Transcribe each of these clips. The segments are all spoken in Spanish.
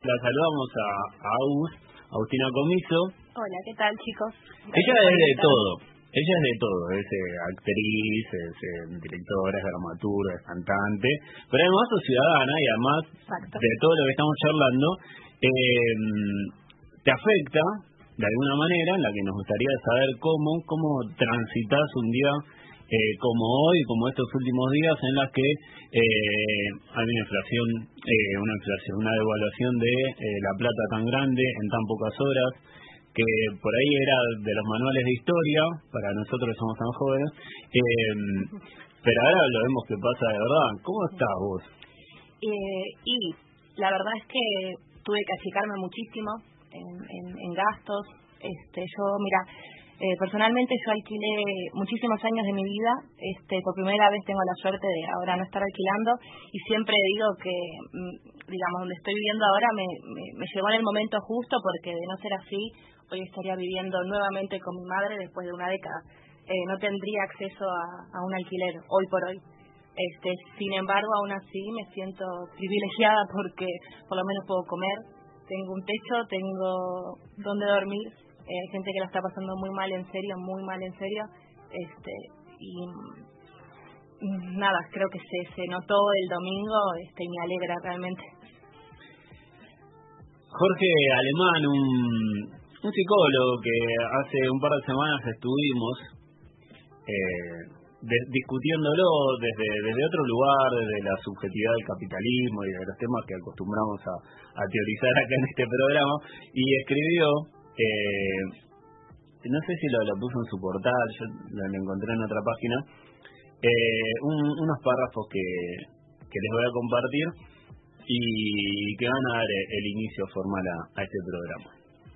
La saludamos a Agustina Comiso. Hola, ¿qué tal, chicos? Ella es de todo. Ella es de todo, es actriz, es directora, es dramaturga, es cantante, pero además es ciudadana y además Exacto. de todo lo que estamos charlando, te afecta de alguna manera, en la que nos gustaría saber cómo transitas un día como hoy, como estos últimos días en las que hay una devaluación de la plata tan grande en tan pocas horas, que por ahí era de los manuales de historia, para nosotros que somos tan jóvenes, pero ahora lo vemos que pasa de verdad. ¿Cómo estás vos? Y la verdad es que tuve que achicarme muchísimo en gastos. Personalmente yo alquilé muchísimos años de mi vida. Por primera vez tengo la suerte de ahora no estar alquilando, y siempre digo que, digamos, donde estoy viviendo ahora me llegó en el momento justo, porque de no ser así, hoy estaría viviendo nuevamente con mi madre después de una década. No tendría acceso a un alquiler hoy por hoy. Sin embargo, aún así me siento privilegiada porque por lo menos puedo comer, tengo un techo, tengo donde dormir. Hay gente que la está pasando muy mal en serio, nada, creo que se notó el domingo, y me alegra realmente. Jorge Alemán, un psicólogo que hace un par de semanas estuvimos discutiéndolo desde otro lugar, desde la subjetividad del capitalismo y de los temas que acostumbramos a teorizar acá en este programa, y escribió, no sé si lo puso en su portal, yo lo encontré en otra página, unos párrafos que les voy a compartir y que van a dar el inicio formal a este programa.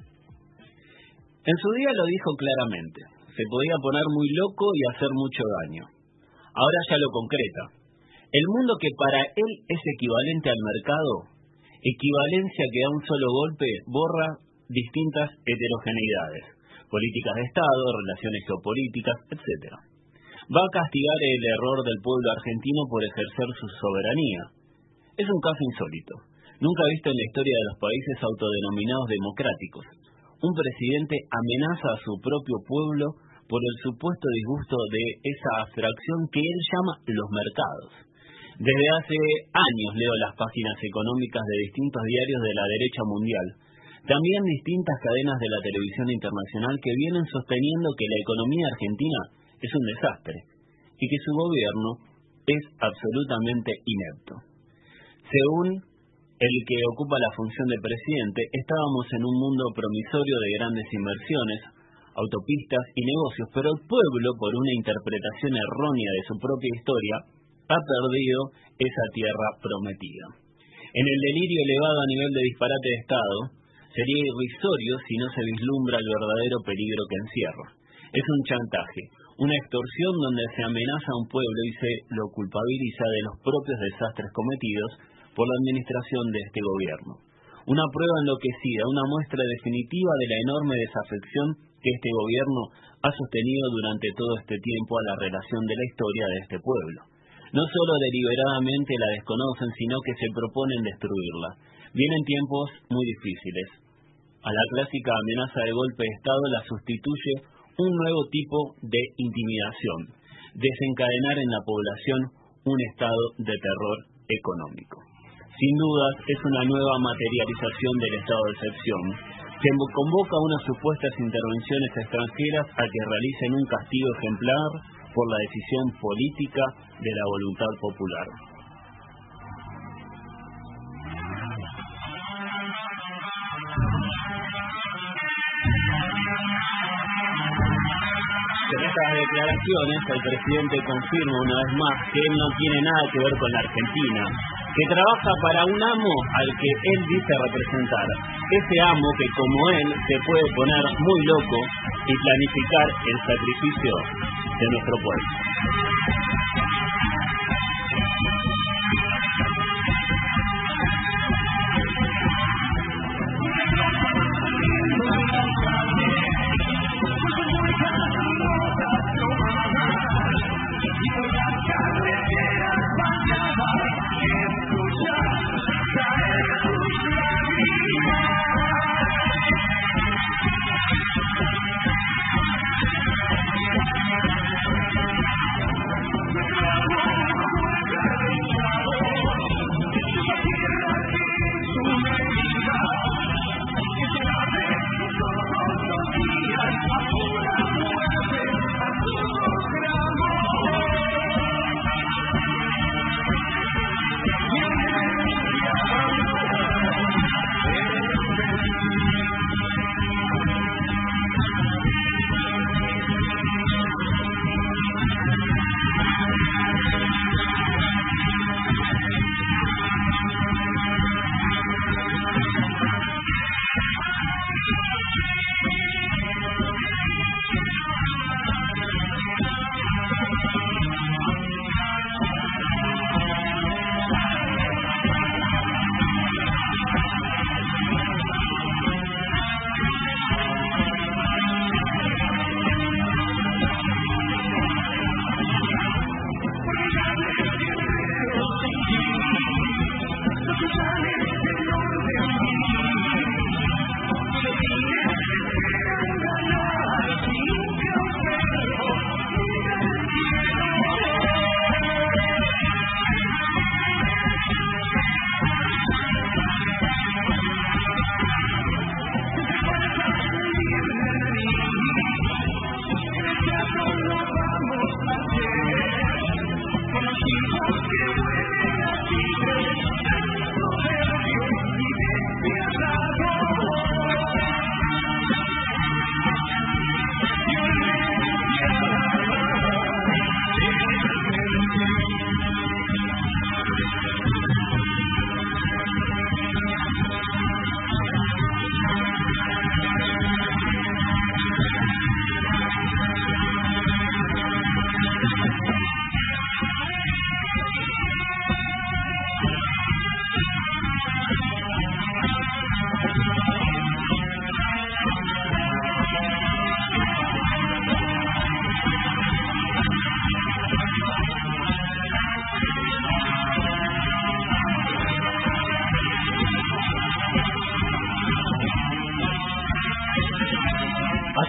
En su día lo dijo claramente: se podía poner muy loco y hacer mucho daño. Ahora ya lo concreta. El mundo que para él es equivalente al mercado, equivalencia que a un solo golpe borra distintas heterogeneidades, políticas de Estado, relaciones geopolíticas, etc. Va a castigar el error del pueblo argentino por ejercer su soberanía. Es un caso insólito, nunca visto en la historia de los países autodenominados democráticos. Un presidente amenaza a su propio pueblo por el supuesto disgusto de esa abstracción que él llama los mercados. Desde hace años leo las páginas económicas de distintos diarios de la derecha mundial, también distintas cadenas de la televisión internacional, que vienen sosteniendo que la economía argentina es un desastre y que su gobierno es absolutamente inepto. Según el que ocupa la función de presidente, estábamos en un mundo promisorio de grandes inversiones, autopistas y negocios, pero el pueblo, por una interpretación errónea de su propia historia, ha perdido esa tierra prometida. En el delirio elevado a nivel de disparate de Estado, sería irrisorio si no se vislumbra el verdadero peligro que encierra. Es un chantaje, una extorsión donde se amenaza a un pueblo y se lo culpabiliza de los propios desastres cometidos por la administración de este gobierno. Una prueba enloquecida, una muestra definitiva de la enorme desafección que este gobierno ha sostenido durante todo este tiempo a la relación de la historia de este pueblo. No solo deliberadamente la desconocen, sino que se proponen destruirla. Vienen tiempos muy difíciles. A la clásica amenaza de golpe de Estado la sustituye un nuevo tipo de intimidación: desencadenar en la población un estado de terror económico. Sin dudas, es una nueva materialización del estado de excepción, que convoca unas supuestas intervenciones extranjeras a que realicen un castigo ejemplar por la decisión política de la voluntad popular. Con estas declaraciones, el presidente confirma una vez más que él no tiene nada que ver con la Argentina, que trabaja para un amo al que él dice representar. Ese amo que, como él, se puede poner muy loco y planificar el sacrificio de nuestro pueblo.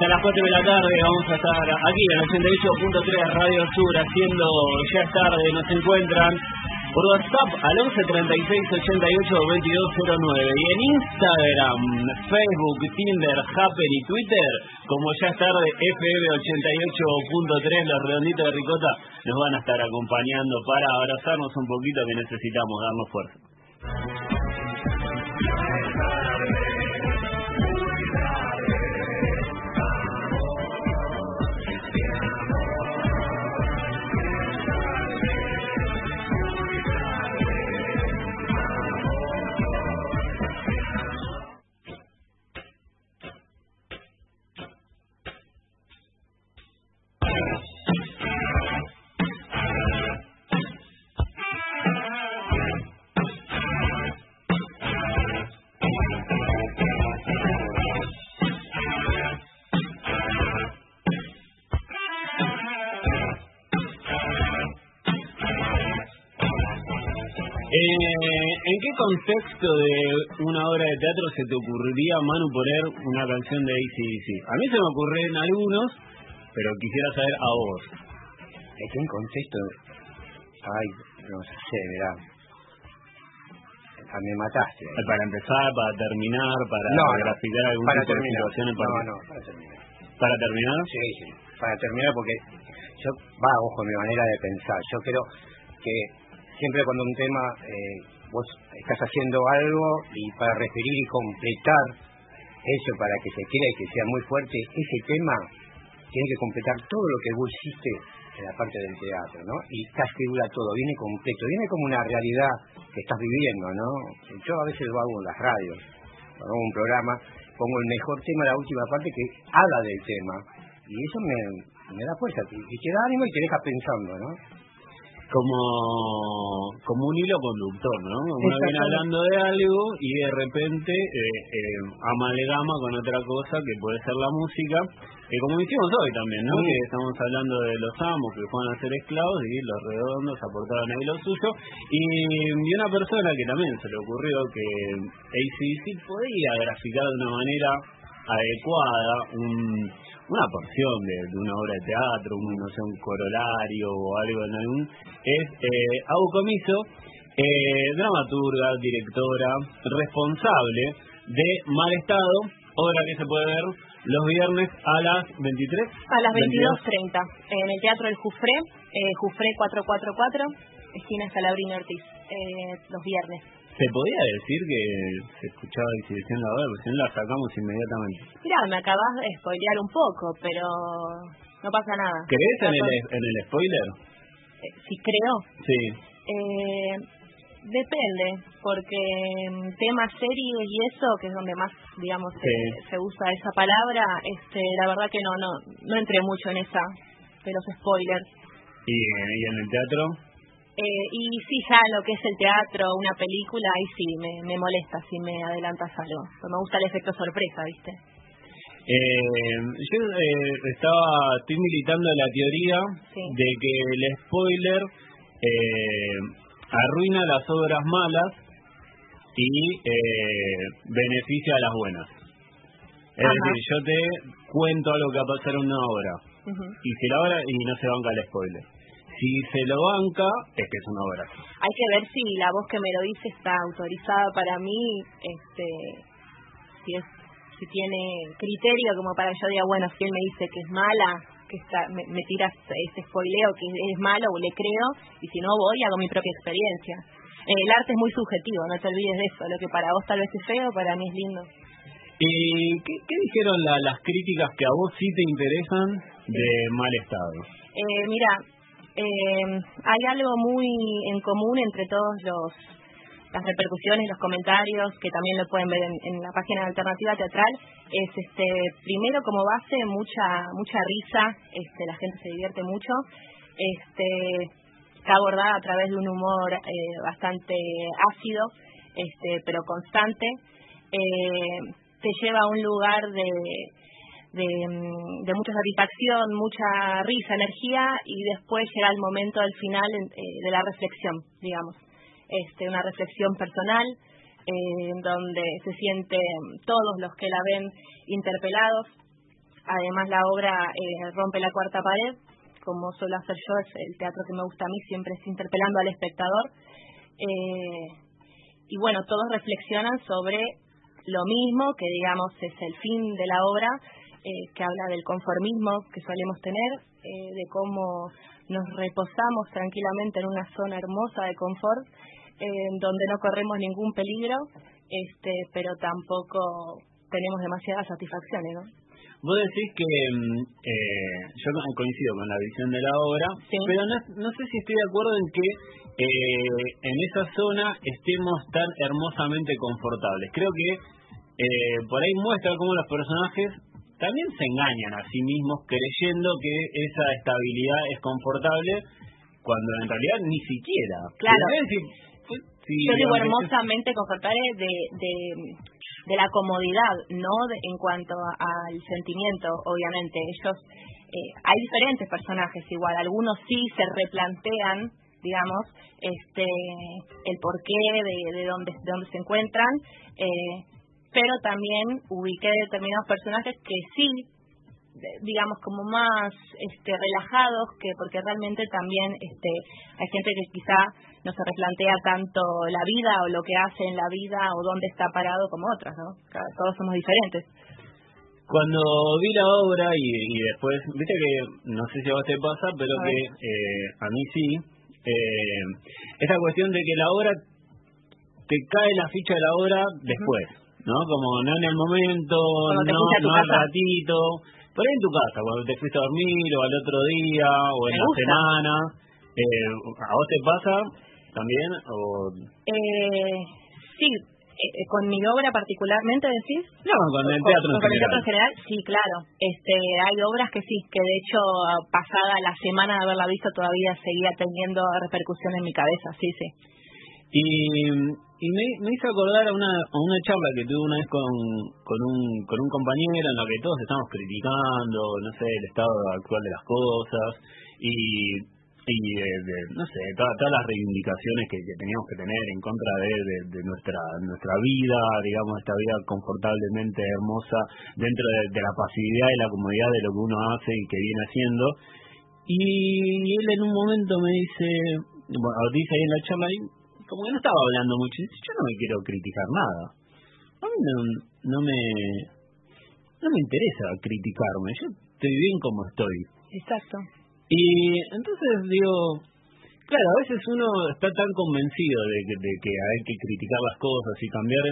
Hasta las 4 de la tarde vamos a estar aquí en el 88.3 Radio Sur haciendo Ya es tarde. Nos encuentran por WhatsApp al 11 36 88 2209 y en Instagram, Facebook, Tinder, Happer y Twitter como Ya es tarde FM 88.3. Los redonditos de ricota nos van a estar acompañando para abrazarnos un poquito, que necesitamos darnos fuerza. ¿En qué contexto de una obra de teatro se te ocurriría, Manu, poner una canción de AC/DC? A mí se me ocurren algunos, pero quisiera saber a vos. ¿En qué contexto? Ay, no sé, mirá. Me mataste. Para empezar, para terminar, para graficar algún para tipo terminar. de situación en particular. No, para terminar. ¿Para terminar? Sí, para terminar porque ojo, mi manera de pensar. Yo creo que siempre cuando un tema, vos estás haciendo algo y para referir y completar eso, para que se quiera y que sea muy fuerte, ese tema tiene que completar todo lo que vos hiciste en la parte del teatro, ¿no? Y configura todo, viene completo, viene como una realidad que estás viviendo, ¿no? Yo a veces lo hago en las radios, hago un programa, pongo el mejor tema, la última parte que habla del tema, y eso me da fuerza, y te da ánimo y te deja pensando, ¿no? Como un hilo conductor, ¿no? Uno viene hablando de algo y de repente amalgama con otra cosa que puede ser la música, como hicimos hoy también, ¿no? Que estamos hablando de los amos que fueron a ser esclavos y los redondos aportaron ahí lo suyo, y una persona que también se le ocurrió que AC/DC podía graficar de una manera adecuada una porción de una obra de teatro, no sé, un corolario o algo en algún, es Abu Comiso, dramaturga, directora, responsable de Mal Estado, obra que se puede ver los viernes a las 23. A las 22:30, en el Teatro del Jufré, Jufré 444, esquina Scalabrini Ortiz, los viernes. ¿Se podía decir que se escuchaba exhibición la obra? Porque si no la sacamos inmediatamente. Mirá, me acabas de spoilear un poco, pero no pasa nada. ¿Crees en el spoiler? Sí, creo. Sí. Depende, porque temas, series y eso, que es donde más, digamos, se usa esa palabra, la verdad que no entré mucho en de los spoilers. ¿Y en el teatro? Y sí, ya lo que es el teatro, una película, ahí sí me molesta si me adelantas algo. Pero me gusta el efecto sorpresa, ¿viste? Yo estoy militando la teoría de que el spoiler arruina las obras malas y beneficia a las buenas. Es decir, yo te cuento algo que va a pasar en una obra, y si la obra y no se banca el spoiler. Si se lo banca, es que es una obra. Hay que ver si la voz que me lo dice está autorizada para mí, si tiene criterio como para que yo diga, bueno, si él me dice que es mala, que me tiras ese spoileo que es malo, le creo, y si no voy, hago mi propia experiencia. El arte es muy subjetivo, no te olvides de eso. Lo que para vos tal vez es feo, para mí es lindo. ¿Y qué dijeron las críticas que a vos sí te interesan de Mal Estado? Mira, hay algo muy en común entre todos las repercusiones, los comentarios, que también lo pueden ver en la página de Alternativa Teatral. Es primero, como base, mucha risa, la gente se divierte mucho, está abordada a través de un humor bastante ácido, pero constante, te lleva a un lugar de mucha satisfacción, mucha risa, energía, y después llega el momento del final de la reflexión, digamos. Una reflexión personal, donde se sienten todos los que la ven interpelados, Además, la obra rompe la cuarta pared, como suelo hacer yo, es el teatro que me gusta a mí, siempre es interpelando al espectador. Y bueno, todos reflexionan sobre lo mismo, que digamos es el fin de la obra, que habla del conformismo que solemos tener, de cómo nos reposamos tranquilamente en una zona hermosa de confort, donde no corremos ningún peligro, pero tampoco tenemos demasiadas satisfacciones, ¿no? Vos decís que yo coincido con la visión de la obra, sí, pero no sé si estoy de acuerdo en que en esa zona estemos tan hermosamente confortables. Creo que por ahí muestra cómo los personajes también se engañan a sí mismos creyendo que esa estabilidad es confortable, cuando en realidad ni siquiera. Claro. Yo digo hermosamente confortable de la comodidad, no en cuanto al sentimiento, obviamente. Ellos, hay diferentes personajes igual, algunos sí se replantean, digamos, el porqué de dónde se encuentran, pero también ubiqué determinados personajes que sí, digamos, como más relajados, porque realmente también hay gente que quizá no se replantea tanto la vida o lo que hace en la vida o dónde está parado como otras, ¿no? Todos somos diferentes. Cuando vi la obra y después, viste que, no sé si a vos te pasa, pero que a mí sí, esa cuestión de que la obra, te cae la ficha de la obra después, ¿no? Como no en el momento, no al ratito, por ahí en tu casa, cuando te fuiste a dormir o al otro día o en la semana. ¿A vos te pasa también? Sí, con mi obra particularmente, ¿decís? No, con el teatro en general. Con el teatro en general, sí, claro. Hay obras que sí, que de hecho, pasada la semana de haberla visto, todavía seguía teniendo repercusión en mi cabeza, sí. Y me hizo acordar a una charla que tuve una vez con un compañero en la que todos estamos criticando, no sé, el estado actual de las cosas y no sé, todas las reivindicaciones que teníamos que tener en contra de nuestra vida, digamos, esta vida confortablemente hermosa dentro de la pasividad y la comodidad de lo que uno hace y que viene haciendo. Y él en un momento me dice ahí en la charla, como que no estaba hablando mucho, dice, yo no me quiero criticar nada. A mí no me interesa criticarme, yo estoy bien como estoy. Exacto. Y entonces digo, claro, a veces uno está tan convencido de que hay que criticar las cosas y cambiar,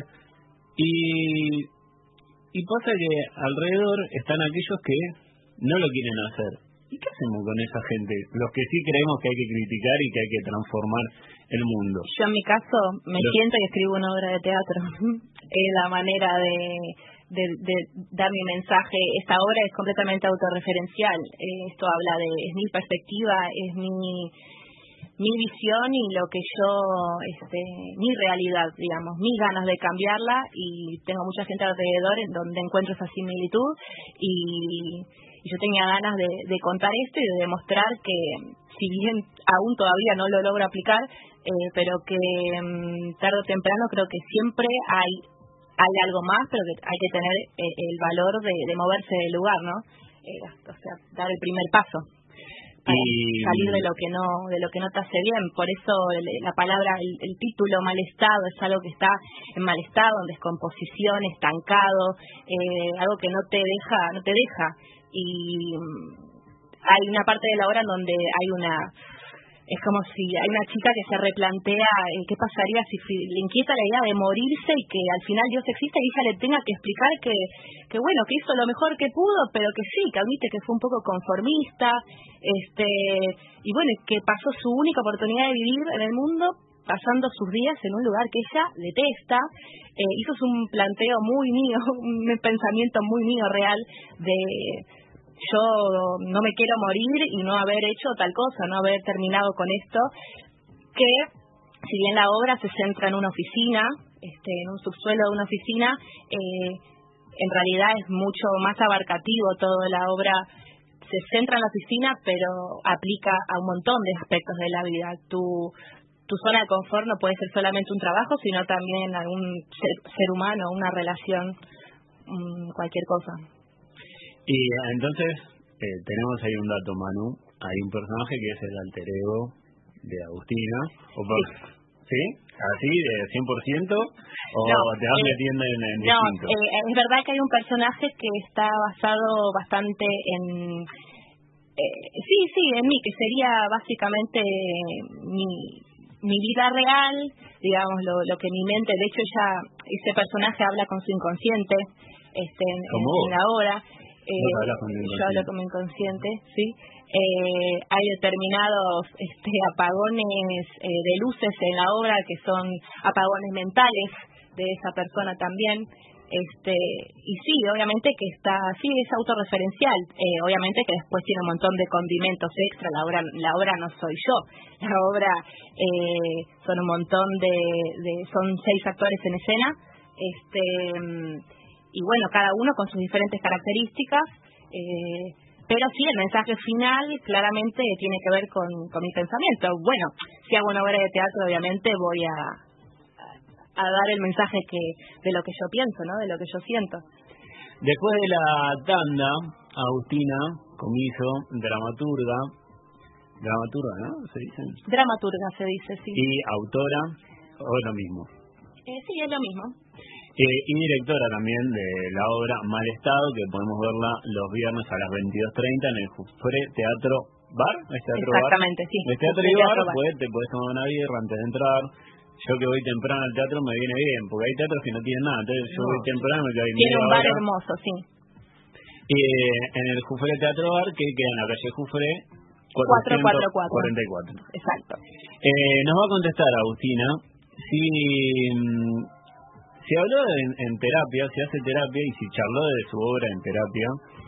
y pasa que alrededor están aquellos que no lo quieren hacer. ¿Y qué hacemos con esa gente? Los que sí creemos que hay que criticar y que hay que transformar el mundo. Yo en mi caso me siento y escribo una obra de teatro. Es la manera de dar mi mensaje. Esta obra es completamente autorreferencial. Esto habla es mi perspectiva, es mi visión y lo que yo, mi realidad, digamos, mis ganas de cambiarla, y tengo mucha gente alrededor en donde encuentro esa similitud y yo tenía ganas de contar esto y de demostrar que, si bien aún todavía no lo logro aplicar, pero que tarde o temprano creo que siempre hay algo más, pero que hay que tener el valor de moverse del lugar, ¿no? O sea, dar el primer paso para salir de lo que no te hace bien. Por eso la palabra, el título mal estado, es algo que está en mal estado, en descomposición, estancado, algo que no te deja. Y hay una parte de la obra en donde es como si hay una chica que se replantea qué pasaría si le inquieta la idea de morirse y que al final Dios existe y ella le tenga que explicar que bueno, que hizo lo mejor que pudo, pero que sí, que admite que fue un poco conformista, y bueno, que pasó su única oportunidad de vivir en el mundo pasando sus días en un lugar que ella detesta. Hizo un planteo muy mío, un pensamiento muy mío real de yo no me quiero morir y no haber hecho tal cosa, no haber terminado con esto, que si bien la obra se centra en una oficina, en un subsuelo de una oficina, en realidad es mucho más abarcativo. Toda la obra se centra en la oficina, pero aplica a un montón de aspectos de la vida. Tu zona de confort no puede ser solamente un trabajo, sino también algún ser humano, una relación, cualquier cosa. Y entonces tenemos ahí un dato, Manu. Hay un personaje que es el alter ego de Agustina. ¿Sí? ¿Así de 100%? ¿O no, te vas metiendo en no, distinto? Es verdad que hay un personaje que está basado bastante en... sí, en mí, que sería básicamente mi vida real, digamos, lo que mi mente... De hecho, ese personaje habla con su inconsciente en la obra. Yo hablo con mi inconsciente, sí. Hay determinados apagones de luces en la obra que son apagones mentales de esa persona también. Y sí, obviamente que es autorreferencial, obviamente que después tiene un montón de condimentos extra. La obra no soy yo, la obra son un montón son 6 actores en escena, y bueno, cada uno con sus diferentes características, pero sí, el mensaje final claramente tiene que ver con mi pensamiento. Bueno, si hago una obra de teatro, obviamente voy a dar el mensaje de lo que yo pienso, ¿no? De lo que yo siento. Después de la tanda, Agustina Comiso, dramaturga, ¿no? ¿Se dice? Dramaturga se dice, sí. Y autora, o es lo mismo. Sí, es lo mismo. Y directora también de la obra Mal Estado, que podemos verla los viernes a las 22:30 en el Jufré Teatro Bar. ¿Es Teatro Exactamente, bar? sí. El Teatro y Bar, pues te puedes tomar una birra antes de entrar. Yo que voy temprano al teatro me viene bien, porque hay teatros que no tienen nada, entonces yo voy temprano me quedo ahí. Tiene un bar hermoso, sí. En el Jufré Teatro Bar, que queda en la calle Jufré 444. Exacto. Nos va a contestar Agustina si habló en terapia, si hace terapia y si charló de su obra en terapia.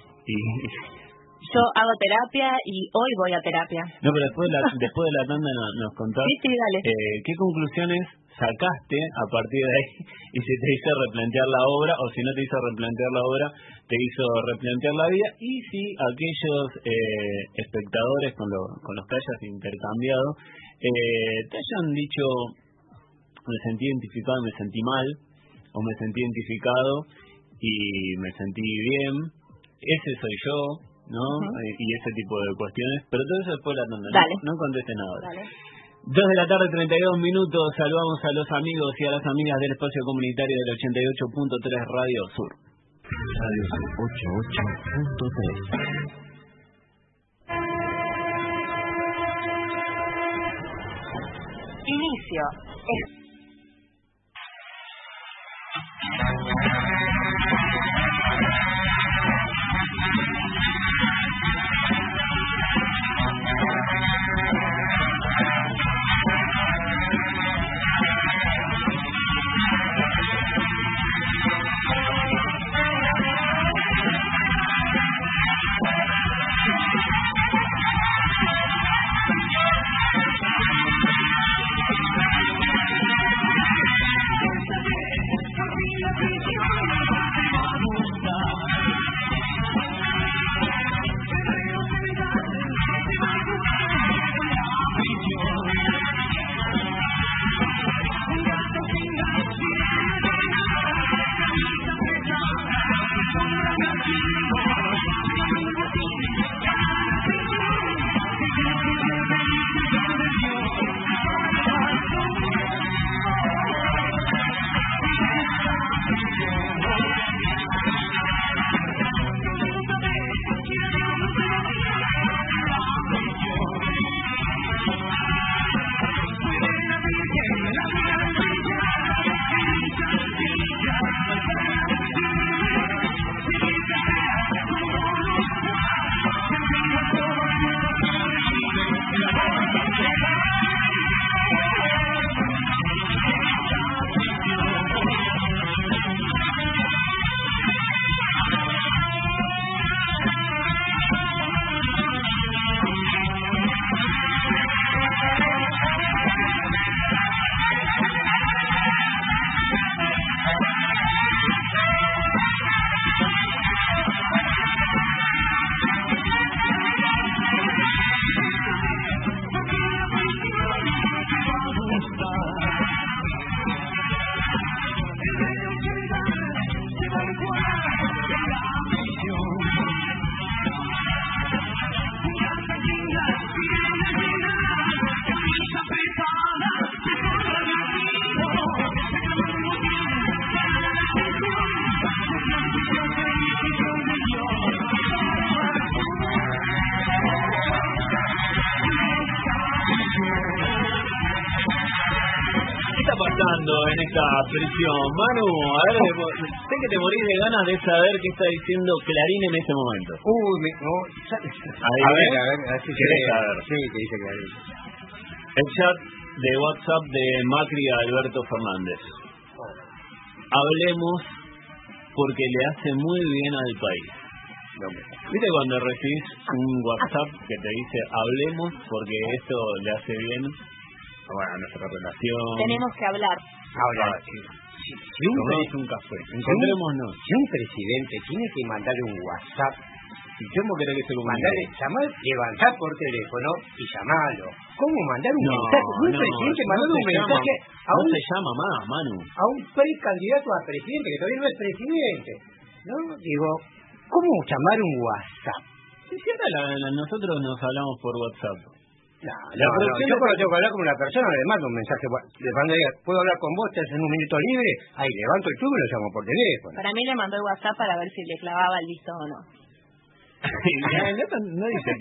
Yo hago terapia y hoy voy a terapia. No, pero después de la tanda nos contás. Sí, dale. ¿Qué conclusiones sacaste a partir de ahí? Y si te hizo replantear la obra, o si no te hizo replantear la obra, te hizo replantear la vida. Y si aquellos espectadores con los que hayas intercambiado te hayan dicho, me sentí identificado y me sentí mal, o me sentí identificado y me sentí bien, ese soy yo, ¿no? Y ese tipo de cuestiones, pero todo eso después de la tanda. No conteste nada. Dale. 2 de la tarde, 32 minutos. Saludamos a los amigos y a las amigas del espacio comunitario del 88.3 Radio Sur. Radio Sur 88.3. Inicio. Thank you. prisión. Manu, a ver, sé que te morís de ganas de saber qué está diciendo Clarín en ese momento. No. A ver, así ¿Querés saber? Sí, que dice Clarín. El chat de WhatsApp de Macri a Alberto Fernández. Hablemos porque le hace muy bien al país. ¿Viste cuando recibís un WhatsApp que te dice hablemos porque esto le hace bien a nuestra relación? Tenemos que hablar. Tomemos un café. Encontrémonos. Si un presidente tiene que mandarle un WhatsApp, ¿Y cómo querés que se lo mande? Levantar por teléfono y llamarlo. ¿Cómo mandar un mensaje? Un presidente mandando un mensaje no se llama más, Manu. A un precandidato a presidente, que todavía no es presidente. ¿No? Digo, ¿cómo llamar un WhatsApp? Si ahora nosotros nos hablamos por WhatsApp. Yo cuando tengo que hablar con una persona le mando un mensaje, le mando, ¿puedo hablar con vos? ¿Te hacen un minuto libre? Ahí levanto el tubo y lo llamo por teléfono. Para mí le mandó el WhatsApp para ver si le clavaba el visto o no. No dice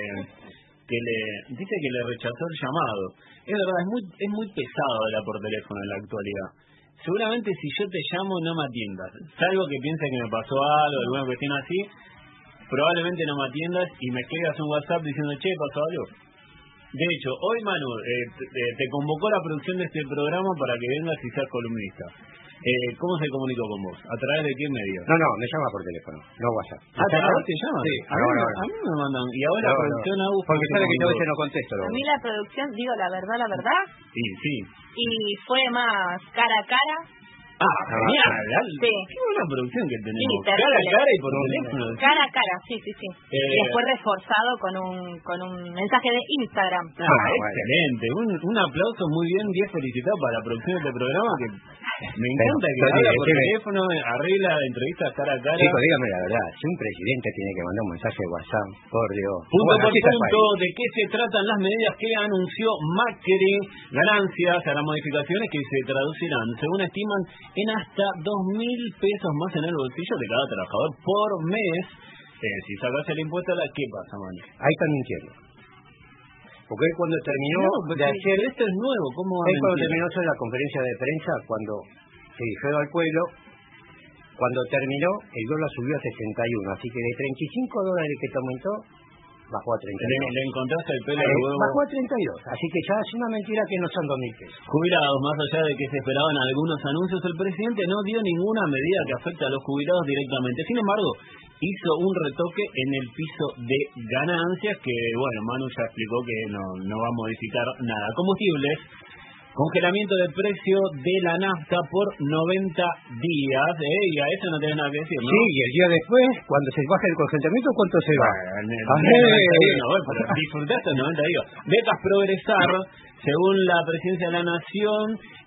dice que le rechazó el llamado. Es verdad, es muy pesado hablar por teléfono en la actualidad. Seguramente si yo te llamo no me atiendas, salvo que piense que me pasó algo, alguna cuestión así, probablemente no me atiendas y me escribas un WhatsApp diciendo, che, pasó algo. De hecho, hoy Manu te convocó la producción de este programa para que vengas y seas columnista. ¿Cómo se comunicó con vos? ¿A través de qué medio? No, me llama por teléfono, no WhatsApp. ¿Te llama? Sí, a mí me mandan. Y ahora la producción porque sabe que yo a veces no contesto. A mí la producción, digo la verdad. Sí. Y fue más cara a cara. Genial. Sí. Qué buena producción que tenemos. Sí, cara a cara y por teléfono. Cara a cara, sí. Y después reforzado con un mensaje de Instagram. Excelente. Un aplauso muy bien, 10 felicitados para la producción de este programa que me encanta que habla por teléfono, arregla entrevistas cara a cara. Chicos, dígame la verdad, si un presidente tiene que mandar un mensaje de WhatsApp, por Dios. Punto por punto, ¿de qué se tratan las medidas que anunció Macri? Ganancias, hará modificaciones que se traducirán, según estiman, en hasta 2.000 pesos más en el bolsillo de cada trabajador por mes. Si sacas el impuesto, ¿qué pasa, Manu? Ahí están mintiendo. Porque él cuando terminó de hacer... Esto es nuevo, ¿cómo va a mentir? Cuando terminó la conferencia de prensa, cuando se dijeron al pueblo, cuando terminó, el dólar subió a 61, así que de $35 que te aumentó, bajó a 32. ¿Le encontraste el pelo al huevo? Bajó a 32, así que ya es una mentira que no son 2.000 pesos. Jubilados, más allá de que se esperaban algunos anuncios, el presidente no dio ninguna medida que afecte a los jubilados directamente. Sin embargo, hizo un retoque en el piso de ganancias que, bueno, Manu ya explicó que no va a modificar nada. Combustibles, congelamiento del precio de la nafta por 90 días, y a eso no tenés nada que decir, ¿no? Sí, y el día después, cuando se baja el congelamiento, ¿cuánto se va? Disfrutaste 90 días. Becas Progresar, según la Presidencia de la Nación,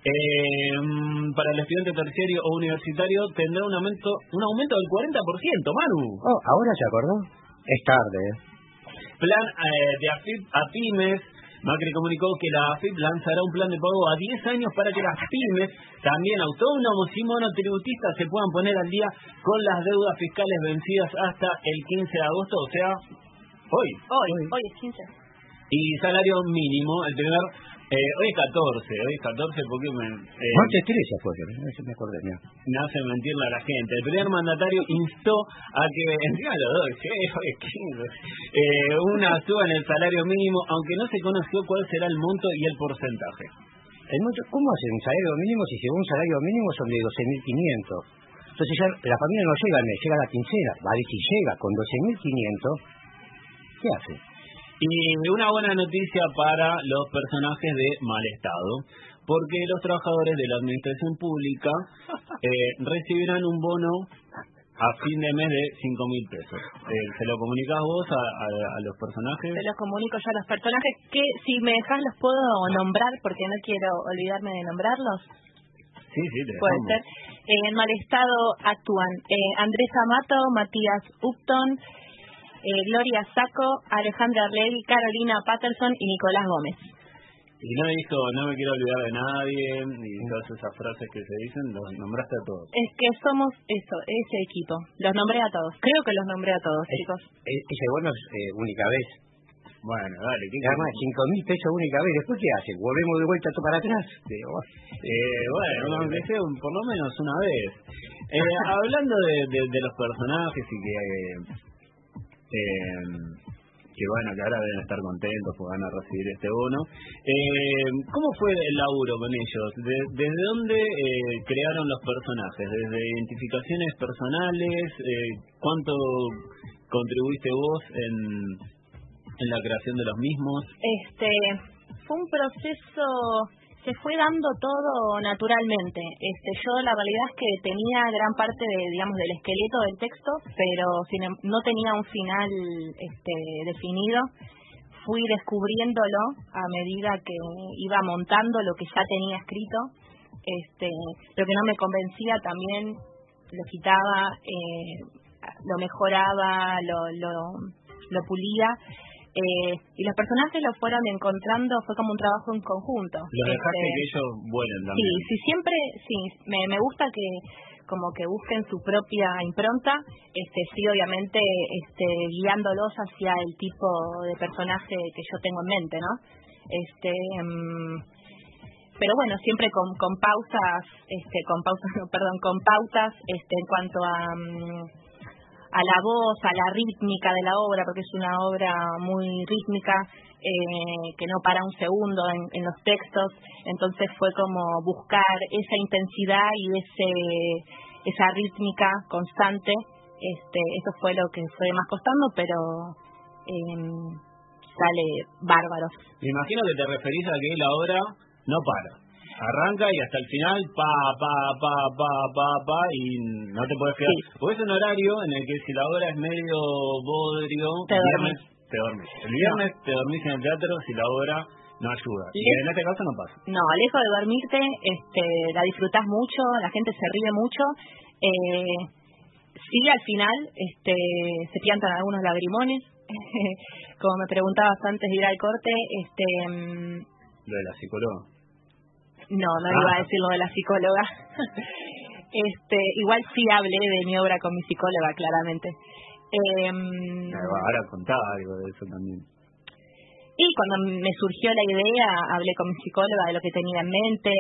para el estudiante terciario o universitario tendrá un aumento del 40%, Manu. ¿Ahora se acordó? Es tarde, Plan de AFIP a pymes. Macri comunicó que la AFIP lanzará un plan de pago a 10 años para que las pymes, también autónomos y monotributistas, se puedan poner al día con las deudas fiscales vencidas hasta el 15 de agosto, o sea, hoy es 15. Y salario mínimo, el primer... hoy es 14 porque martes 13 fue, no se me acordé. Me hace mentirle a la gente. El primer mandatario instó a que encima los dos, hoy es 15, una suba en el salario mínimo, aunque no se conoció cuál será el monto y el porcentaje. ¿Cómo hace un salario mínimo si según un salario mínimo son de 12.500? Entonces ya la familia no llega al mes, llega a la quincena. Vale, si llega con 12.500, ¿qué hace? Y una buena noticia para los personajes de mal estado, porque los trabajadores de la administración pública recibirán un bono a fin de mes de 5.000 pesos. ¿Se lo comunicás vos a los personajes? Se los comunico yo a los personajes, que si me dejás los puedo nombrar, porque no quiero olvidarme de nombrarlos. Sí, te puede ser. En mal estado actúan Andrés Amato, Matías Upton, Gloria Sacco, Alejandra Rey, Carolina Patterson y Nicolás Gómez. Y no dijo, no me quiero olvidar de nadie, y todas esas frases que se dicen, los nombraste a todos. Es que somos ese equipo. Los nombré a todos. Creo que los nombré a todos, chicos. Ese bueno es única vez Bueno, dale. Además, 5.000 pesos única vez. ¿Después qué hace? ¿Volvemos de vuelta todo para atrás? Bueno, aunque sea por lo menos una vez. Hablando de los personajes y que bueno, que ahora deben estar contentos porque van a recibir este bono. ¿Cómo fue el laburo con ellos? ¿Desde dónde crearon los personajes? ¿Desde identificaciones personales? ¿Cuánto contribuiste vos en la creación de los mismos? Fue un proceso, se fue dando todo naturalmente. Yo la realidad es que tenía gran parte del esqueleto del texto, pero no tenía un final definido. Fui descubriéndolo a medida que iba montando lo que ya tenía escrito. Lo que no me convencía también lo quitaba, lo mejoraba, lo pulía. Y los personajes los fueron encontrando, fue como un trabajo en conjunto. Los dejaste que ellos vuelen también. Sí, siempre, me gusta que como que busquen su propia impronta, sí, obviamente, guiándolos hacia el tipo de personaje que yo tengo en mente, ¿no? Pero bueno, siempre con pausas, con pautas, en cuanto a la voz, a la rítmica de la obra, porque es una obra muy rítmica, que no para un segundo en los textos. Entonces fue como buscar esa intensidad y esa rítmica constante. Eso fue lo que fue más costando, pero sale bárbaro. Me imagino que te referís a que la obra no para. Arranca y hasta el final, y no te puedes quedar. Sí. Porque es un horario en el que si la obra es medio bodrio, te dormís. El viernes te dormís en el teatro si la obra no ayuda. Y en este caso no pasa. No, lejos de dormirte, la disfrutás mucho, la gente se ríe mucho. Sí, al final se piantan algunos lagrimones. Como me preguntabas antes de ir al corte, lo de la psicóloga. No iba a decir lo de la psicóloga. Igual sí hablé de mi obra con mi psicóloga, claramente. Ahora contaba algo de eso también. Y cuando me surgió la idea, hablé con mi psicóloga de lo que tenía en mente.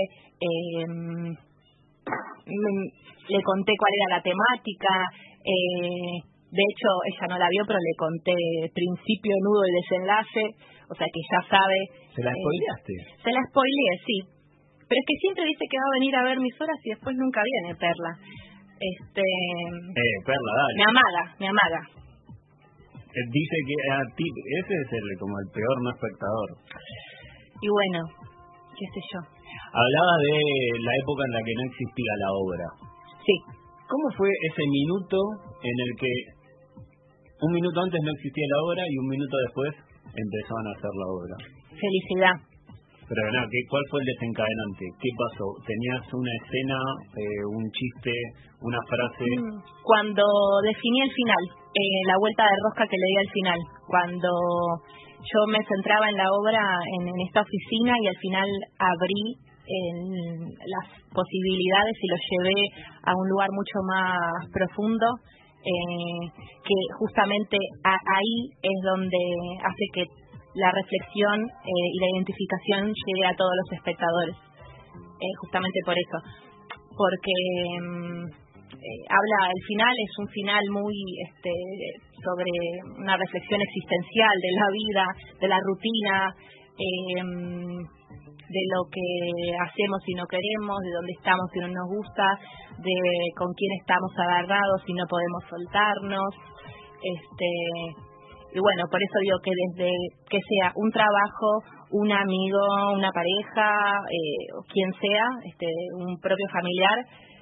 Le conté cuál era la temática. De hecho, ella no la vio, pero le conté principio, nudo y desenlace. O sea que ya sabe. ¿Se la spoileaste? Se la spoileé, sí. Pero es que siempre dice que va a venir a ver mis obras y después nunca viene Perla. Perla, dale. Me amaga. Dice que ese es como el peor no espectador. Y bueno, qué sé yo. Hablaba de la época en la que no existía la obra. Sí. ¿Cómo fue ese minuto en el que un minuto antes no existía la obra y un minuto después empezaban a hacer la obra? Felicidad. Pero no, ¿cuál fue el desencadenante? ¿Qué pasó? ¿Tenías una escena, un chiste, una frase? Cuando definí el final, la vuelta de rosca que le di al final. Cuando yo me centraba en la obra, en esta oficina, y al final abrí las posibilidades y lo llevé a un lugar mucho más profundo, que justamente ahí es donde hace que la reflexión y la identificación llegue a todos los espectadores, justamente por eso, porque habla, el final es un final muy sobre una reflexión existencial de la vida, de la rutina, de lo que hacemos si no queremos, de dónde estamos si no nos gusta, de con quién estamos agarrados si no podemos soltarnos. Y bueno, por eso digo que desde que sea un trabajo, un amigo, una pareja, o quien sea, un propio familiar,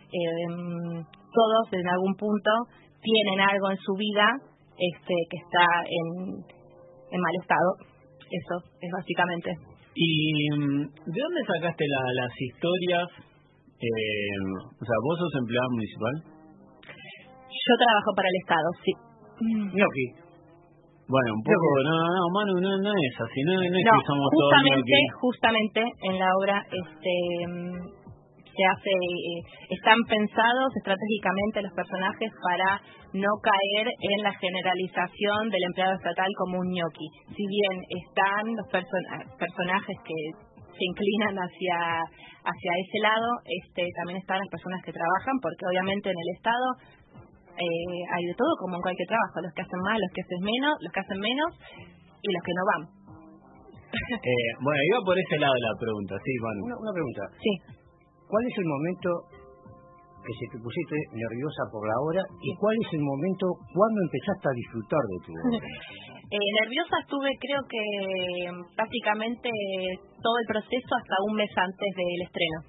todos en algún punto tienen algo en su vida que está en mal estado. Eso es básicamente. ¿Y de dónde sacaste las historias? O sea, ¿vos sos empleada municipal? Yo trabajo para el Estado, sí. Gnocchi. Bueno, un poco, no, Manu, no es así, no es que somos todos gnocchi. Justamente en la obra, están pensados estratégicamente los personajes para no caer en la generalización del empleado estatal como un ñoqui. Si bien están los personajes que se inclinan hacia ese lado, también están las personas que trabajan, porque obviamente en el Estado hay de todo, como en cualquier trabajo, los que hacen más, los que hacen menos y los que no van. Bueno, iba por ese lado la pregunta, sí, Manu. Una pregunta. Sí. ¿Cuál es el momento que se te pusiste nerviosa por la obra y cuál es el momento cuando empezaste a disfrutar de tu obra? Nerviosa estuve, creo que prácticamente todo el proceso hasta un mes antes del estreno.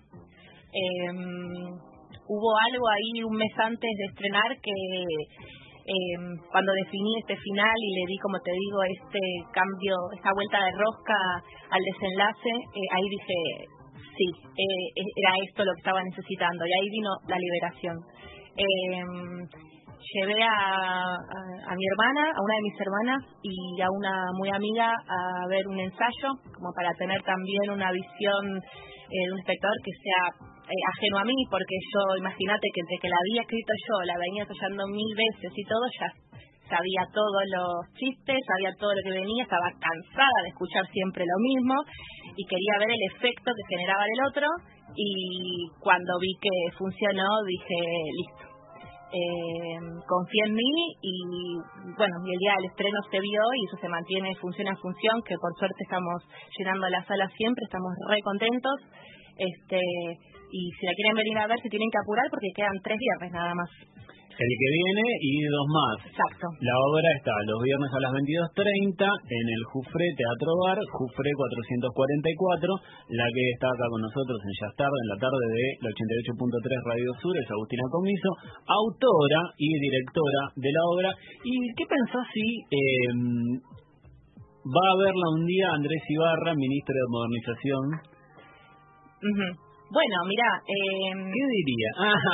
Hubo algo ahí un mes antes de estrenar que cuando definí este final y le di, como te digo, este cambio, esta vuelta de rosca al desenlace, ahí dije, sí, era esto lo que estaba necesitando, y ahí vino la liberación. Llevé a mi hermana, a una de mis hermanas y a una muy amiga a ver un ensayo, como para tener también una visión de un espectador que sea ajeno a mí, porque yo, imagínate que entre que la había escrito yo, la venía ensayando 1000 veces y todo, ya sabía todos los chistes, sabía todo lo que venía, estaba cansada de escuchar siempre lo mismo y quería ver el efecto que generaba el otro, y cuando vi que funcionó dije, listo, confié en mí, y bueno, y el día del estreno se vio y eso se mantiene función a función, que por suerte estamos llenando la sala siempre, estamos re contentos, y si la quieren venir a ver se tienen que apurar porque quedan 3 viernes nada más. El que viene y 2 más. Exacto. La obra está los viernes a las 22:30 en el Jufré Teatro Bar, Jufré 444. La que está acá con nosotros en Ya es Tarde, en la tarde de la 88.3 Radio Sur, es Agustina Comiso, autora y directora de la obra. ¿Y qué pensás si va a verla un día Andrés Ibarra, ministro de Modernización? Bueno, mira... ¿Qué diría?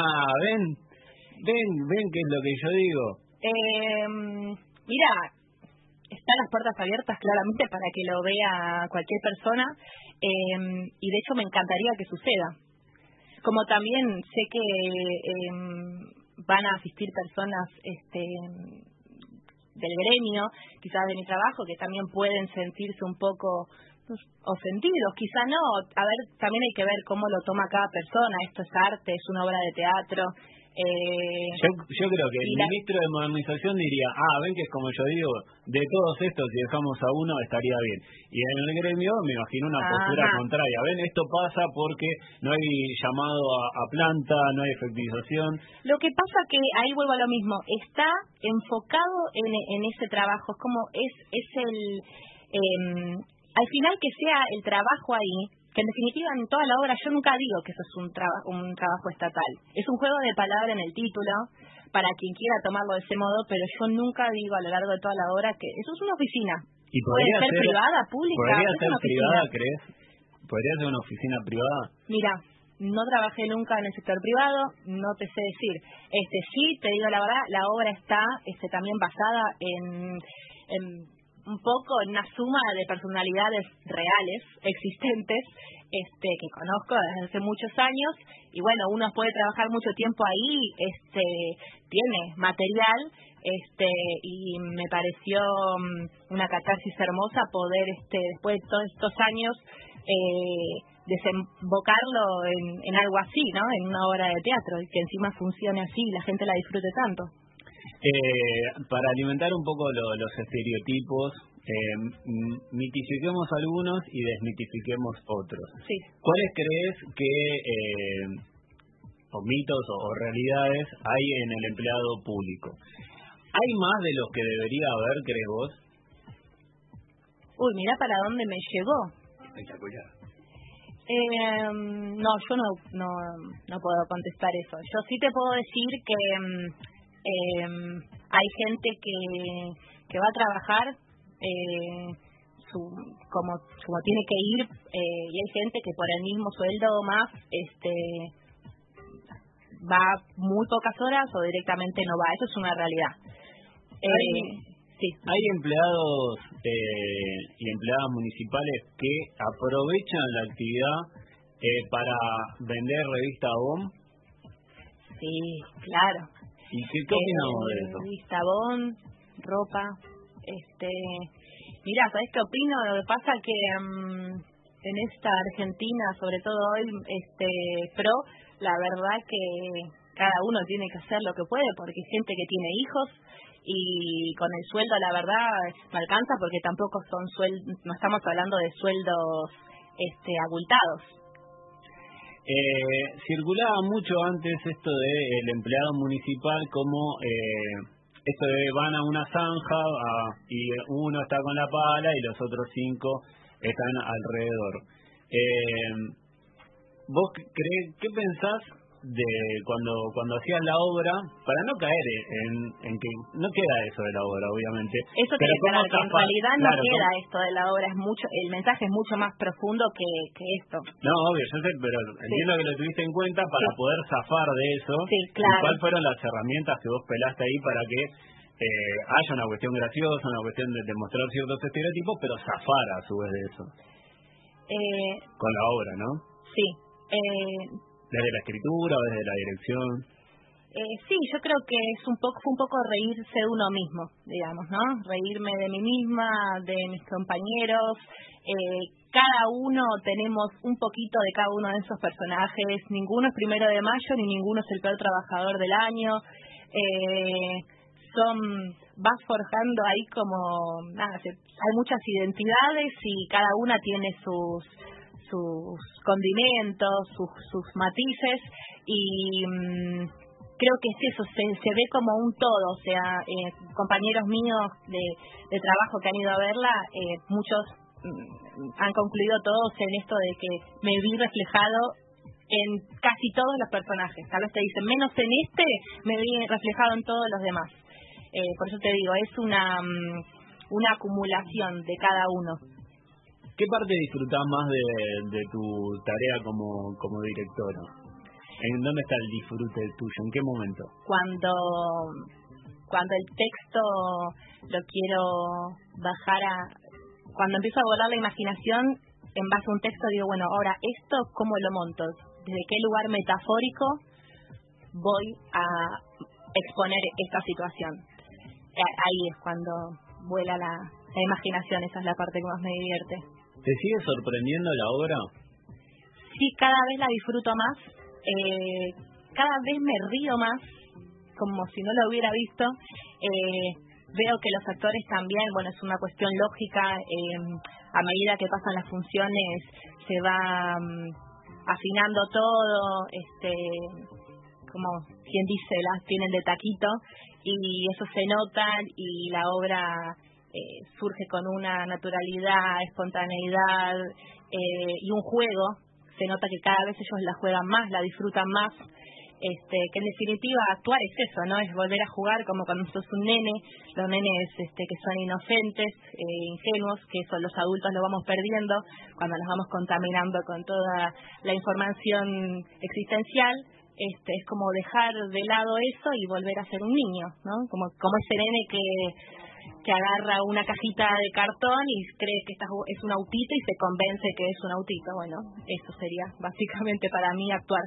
Ven qué es lo que yo digo. Mira, están las puertas abiertas claramente para que lo vea cualquier persona, y de hecho me encantaría que suceda. Como también sé que van a asistir personas del gremio, quizás de mi trabajo, que también pueden sentirse un poco ofendidos, quizá no. A ver, también hay que ver cómo lo toma cada persona. Esto es arte, es una obra de teatro. Yo creo que el ministro de Modernización diría, ven que es como yo digo, de todos estos si dejamos a uno estaría bien. Y en el gremio me imagino una postura contraria. Ven, esto pasa porque no hay llamado a planta, no hay efectivización. Lo que pasa que ahí vuelvo a lo mismo, está enfocado en ese trabajo, es como es el al final que sea el trabajo ahí, que en definitiva en toda la obra yo nunca digo que eso es un trabajo estatal. Es un juego de palabras en el título, para quien quiera tomarlo de ese modo, pero yo nunca digo a lo largo de toda la obra que eso es una oficina. ¿Y puede ser privada, pública? ¿Podría ser privada, crees? ¿Podría ser una oficina privada? Mira, no trabajé nunca en el sector privado, no te sé decir. Sí, te digo la verdad, la obra está también basada en un poco en una suma de personalidades reales, existentes, que conozco desde hace muchos años, y bueno, uno puede trabajar mucho tiempo ahí, tiene material, y me pareció una catarsis hermosa poder, después de todos estos años, desembocarlo en algo así, ¿no? En una obra de teatro, y que encima funcione así y la gente la disfrute tanto. Para alimentar un poco los estereotipos, mitifiquemos algunos y desmitifiquemos otros. Sí. ¿Cuáles crees que o mitos o realidades hay en el empleado público? ¿Hay más de los que debería haber, crees vos? Uy, mirá para dónde me llegó. Espectacular. No, yo no puedo contestar eso. Yo sí te puedo decir que hay gente que va a trabajar como tiene que ir, y hay gente que por el mismo sueldo más va muy pocas horas o directamente no va. Eso es una realidad. Sí. Hay empleados y empleadas municipales que aprovechan la actividad para vender revista BOM. Sí, claro. ¿Y qué opinamos de eso? Revista BOM, ropa. Mirá, ¿sabés qué opino? Lo que pasa que en esta Argentina, sobre todo hoy, pro, la verdad que cada uno tiene que hacer lo que puede, porque hay gente que tiene hijos y con el sueldo, la verdad, no alcanza, porque tampoco son no estamos hablando de sueldos abultados. Circulaba mucho antes esto de el empleado municipal como esto de van a una zanja y uno está con la pala y los otros 5 están alrededor. ¿Vos qué pensás de cuando hacías la obra, para no caer en que no queda eso de la obra, obviamente? Eso que en realidad no queda esto de la obra, el mensaje es mucho más profundo que esto. No, obvio, yo sé, pero entiendo que lo tuviste en cuenta para poder zafar de eso. Sí, claro. ¿Cuáles fueron las herramientas que vos pelaste ahí para que haya una cuestión graciosa, una cuestión de demostrar ciertos estereotipos, pero zafar a su vez de eso? Con la obra, ¿no? Sí. ¿Desde la escritura o desde la dirección? Sí, yo creo que fue un poco reírse de uno mismo, digamos, ¿no? Reírme de mí misma, de mis compañeros. Cada uno tenemos un poquito de cada uno de esos personajes. Ninguno es 1 de mayo, ni ninguno es el peor trabajador del año. Vas forjando ahí como, hay muchas identidades y cada una tiene sus condimentos, sus matices, y creo que es eso, se ve como un todo. O sea, compañeros míos de trabajo que han ido a verla, muchos han concluido todos en esto de que me vi reflejado en casi todos los personajes. Tal vez te dicen, menos en me vi reflejado en todos los demás. Por eso te digo, es una acumulación de cada uno. ¿Qué parte disfrutás más de tu tarea como directora? ¿En dónde está el disfrute tuyo? ¿En qué momento? Cuando el texto lo quiero bajar cuando empiezo a volar la imaginación en base a un texto, digo, bueno, ahora esto, ¿cómo lo monto? ¿Desde qué lugar metafórico voy a exponer esta situación? Ahí es cuando vuela la imaginación, esa es la parte que más me divierte. ¿Te sigue sorprendiendo la obra? Sí, cada vez la disfruto más, cada vez me río más, como si no la hubiera visto. Veo que los actores también, bueno, es una cuestión lógica, a medida que pasan las funciones se va afinando todo, como quien dice, las tienen de taquito, y eso se nota, y la obra surge con una naturalidad, espontaneidad y un juego. Se nota que cada vez ellos la juegan más, la disfrutan más, que en definitiva actuar es eso, ¿no? Es volver a jugar como cuando sos un nene, los nenes que son inocentes, ingenuos, que eso los adultos lo vamos perdiendo cuando nos vamos contaminando con toda la información existencial. Es como dejar de lado eso y volver a ser un niño, ¿no? Como ese nene que agarra una cajita de cartón y cree que es un autito y se convence que es un autito. Bueno, eso sería básicamente para mí actuar.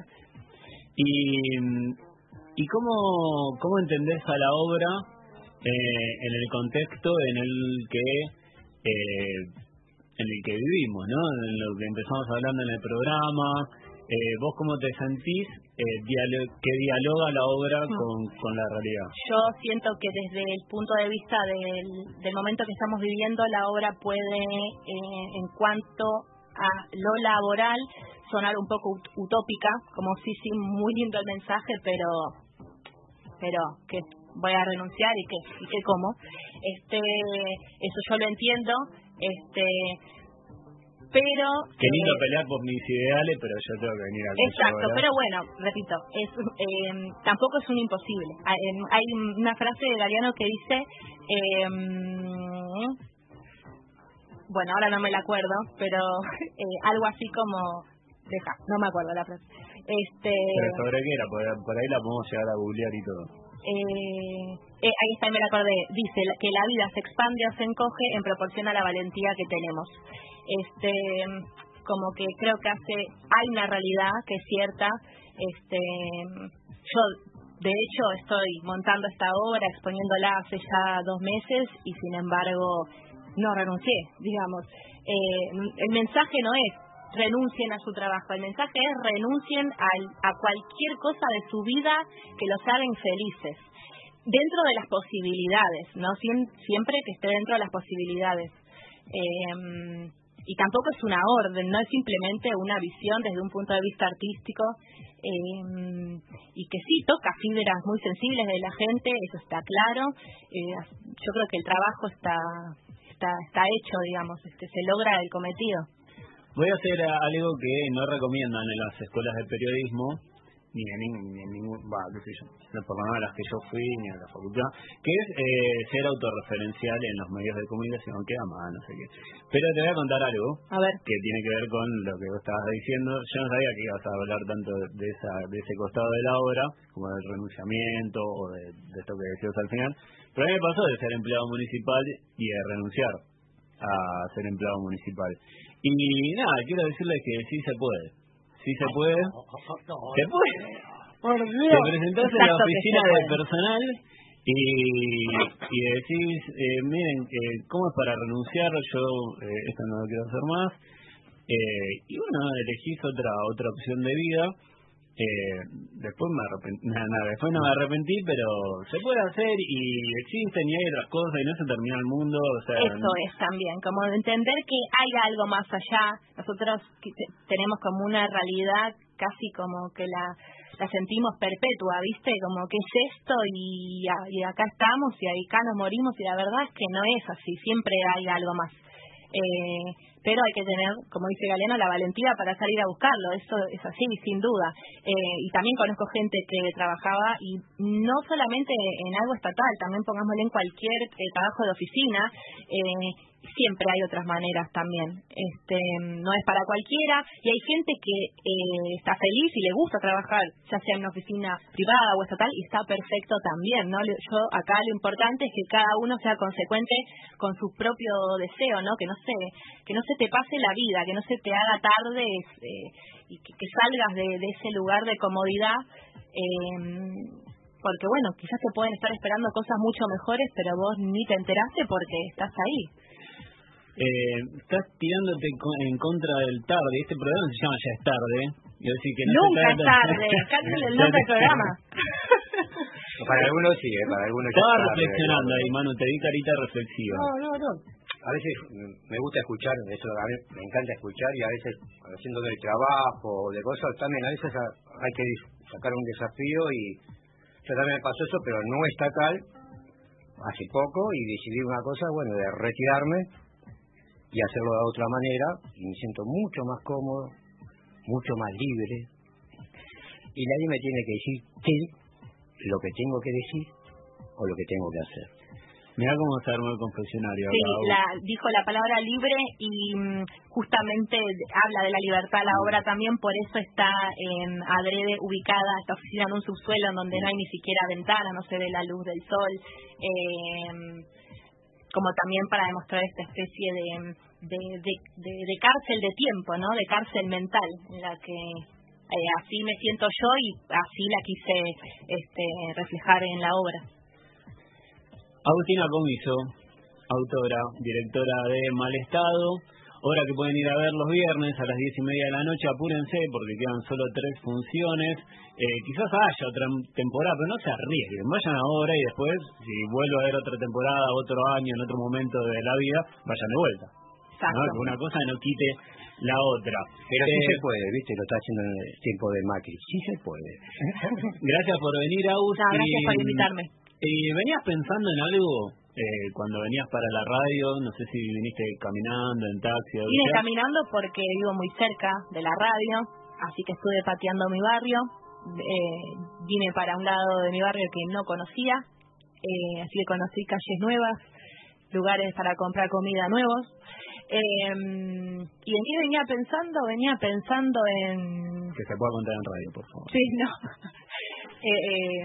¿Y cómo entendés a la obra en el contexto en el que vivimos, ¿no? En lo que empezamos hablando en el programa. ¿Vos cómo te sentís que dialoga la obra con la realidad? Yo siento que desde el punto de vista del momento que estamos viviendo, la obra puede, en cuanto a lo laboral, sonar un poco utópica, como sí, muy lindo el mensaje, pero que voy a renunciar y que cómo. Eso yo lo entiendo, pero qué lindo pelear por mis ideales, pero yo tengo que venir a exacto, pero bueno, repito, tampoco es un imposible. Hay una frase de Galeano que dice bueno, ahora no me la acuerdo, pero algo así como no me acuerdo la frase. Pero sobre qué era, por ahí la podemos llegar a googlear y todo. Ahí está, me la acordé. Dice que la vida se expande o se encoge en proporción a la valentía que tenemos. como que creo que hay una realidad que es cierta. Yo de hecho estoy montando esta obra, exponiéndola hace ya 2 meses y sin embargo no renuncié, digamos. El mensaje no es renuncien a su trabajo, el mensaje es renuncien a cualquier cosa de su vida que los haga infelices, dentro de las posibilidades, ¿no? Siempre que esté dentro de las posibilidades. Y tampoco es una orden, no es simplemente una visión desde un punto de vista artístico, y que sí toca fibras muy sensibles de la gente, eso está claro. Yo creo que el trabajo está hecho, digamos, se logra el cometido. Voy a hacer algo que no recomiendan en las escuelas de periodismo, ni en ningún, qué sé yo, por lo menos a las que yo fui, ni a la facultad, que es ser autorreferencial en los medios de comunicación, que ama, no sé qué. Pero te voy a contar algo que tiene que ver con lo que vos estabas diciendo. Yo no sabía que ibas a hablar tanto de ese costado de la obra, como del renunciamiento o de esto que decías al final. Pero a mí me pasó de ser empleado municipal y de renunciar a ser empleado municipal. Y nada, quiero decirles que sí se puede. Sí se puede. Se puede. Por Dios. Te presentás en la oficina de personal y decís, miren, ¿cómo es para renunciar? Yo esto no lo quiero hacer más. Y bueno, elegís otra opción de vida. Después después no me arrepentí, pero se puede hacer y existen y hay otras cosas y no se termina el mundo. O sea, eso es también, como entender que hay algo más allá. Nosotros tenemos como una realidad casi como que la sentimos perpetua, ¿viste? Como que es esto y acá estamos y acá nos morimos, y la verdad es que no es así, siempre hay algo más. Pero hay que tener, como dice Galeno, la valentía para salir a buscarlo, eso es así, sin duda. Y también conozco gente que trabajaba, y no solamente en algo estatal, también pongámosle en cualquier trabajo de oficina, siempre hay otras maneras también. No es para cualquiera, y hay gente que está feliz y le gusta trabajar, ya sea en una oficina privada o estatal, y está perfecto también, ¿no? Yo acá lo importante es que cada uno sea consecuente con su propio deseo, ¿no? Que no se te pase la vida, que no se te haga tarde, y que salgas de ese lugar de comodidad, porque bueno, quizás te pueden estar esperando cosas mucho mejores, pero vos ni te enteraste porque estás ahí. Estás tirándote en contra del tarde. Este programa se llama Ya es tarde. Que no nunca es tarde. Cállate el nombre del programa. Para algunos sí, para algunos. Estaba reflexionando ahí, Manu, te di carita reflexiva. No. A veces me gusta escuchar, eso a mí me encanta escuchar, y a veces haciendo del trabajo o de cosas también, a veces hay que sacar un desafío, y yo también me pasó eso, pero no estatal, hace poco, y decidí una cosa, bueno, de retirarme y hacerlo de otra manera, y me siento mucho más cómodo, mucho más libre, y nadie me tiene que decir qué, lo que tengo que decir o lo que tengo que hacer. Mirá cómo se armó el confesionario. Sí, dijo la palabra libre, y justamente habla de la libertad la obra también, por eso está adrede ubicada esta oficina en un subsuelo en donde no hay ni siquiera ventana, no se ve la luz del sol, como también para demostrar esta especie de cárcel de tiempo, ¿no? De cárcel mental, en la que así me siento yo, y así la quise reflejar en la obra. Agustina Comiso, autora, directora de Mal Estado, obra que pueden ir a ver los viernes a las 10:30 de la noche. Apúrense porque quedan solo 3 funciones. Quizás haya otra temporada, pero no se arriesguen, vayan ahora y después, si vuelve a haber otra temporada, otro año, en otro momento de la vida, vayan de vuelta. ¿No? Que una cosa no quite la otra. Pero sí se puede, ¿viste? Lo está haciendo en el tiempo de Macri. Sí se puede. Gracias por venir, Agus. Gracias por invitarme. ¿Venías pensando en algo cuando venías para la radio? No sé si viniste caminando, en taxi o Vine caminando porque vivo muy cerca de la radio, así que estuve pateando mi barrio. Vine para un lado de mi barrio que no conocía, así que conocí calles nuevas, lugares para comprar comida nuevos. ¿Y en qué venía pensando? Venía pensando en... Que se pueda contar en radio, por favor. Sí, no.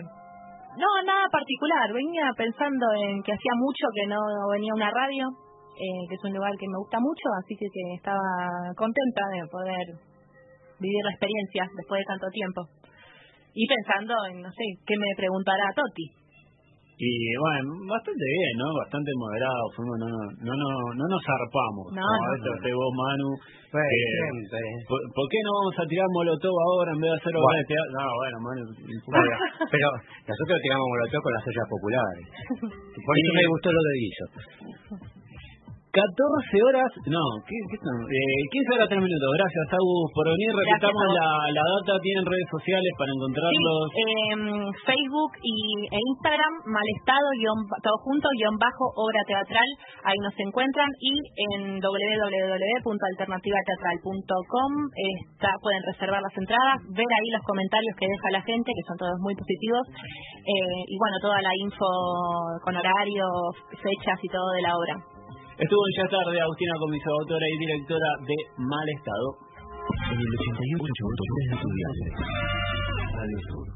No, nada particular. Venía pensando en que hacía mucho que no venía una radio, que es un lugar que me gusta mucho, así que estaba contenta de poder vivir la experiencia después de tanto tiempo. Y pensando en, no sé, qué me preguntará Toti. Y bueno, bastante bien, ¿no? Bastante moderado, fuimos, no nos zarpamos. No, como a veces hace vos, Manu. ¿Por qué no vamos a tirar molotov ahora en vez de hacer obras de teatro? No, bueno, Manu. Pero nosotros tiramos molotov con las ollas populares. Por eso me gustó lo de Guillo. 14 horas, no, ¿qué son? 15 horas 3 minutos. Gracias, Agus, por venir. Repitamos la data. Tienen redes sociales para encontrarlos. Sí, Facebook e Instagram, Malestado, todo junto, _obra teatral. Ahí nos encuentran. Y en www.alternativateatral.com pueden reservar las entradas, ver ahí los comentarios que deja la gente, que son todos muy positivos. Y bueno, toda la info con horarios, fechas y todo de la obra. Estuvo en Ya Tarde Agustina Comiso, autora y directora de Mal Estado. En el 88.3 de tu diario. Radio Sur.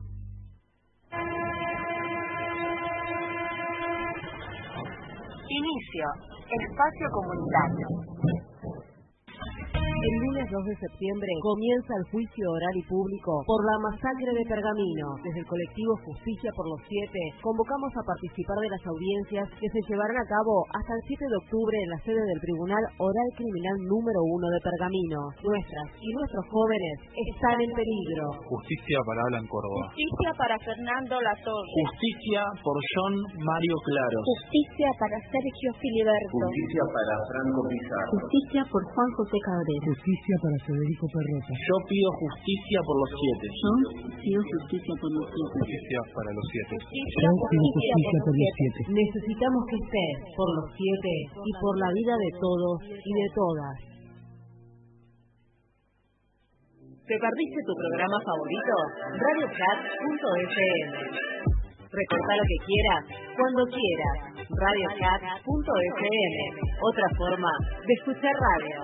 Inicio. Espacio comunitario. El lunes 2 de septiembre comienza el juicio oral y público por la masacre de Pergamino. Desde el colectivo Justicia por los 7 convocamos a participar de las audiencias que se llevarán a cabo hasta el 7 de octubre en la sede del Tribunal Oral Criminal número 1 de Pergamino. Nuestras y nuestros jóvenes están en peligro. Justicia para Alan Córdoba. Justicia para Fernando Latorre. Justicia por John Mario Claros. Justicia para Sergio Filiberto. Justicia para Franco Pizarro. Justicia por Juan José Cabrera. Justicia para Federico Perrota. Yo pido justicia por los 7. Yo pido justicia por los 7. Justicia para los 7. Yo pido justicia por los 7. Necesitamos que estés por los 7 y por la vida de todos y de todas. ¿Te perdiste tu programa favorito? RadioCat.fm. Recorta lo que quieras, cuando quieras. RadioCat.fm. Otra forma de escuchar radio.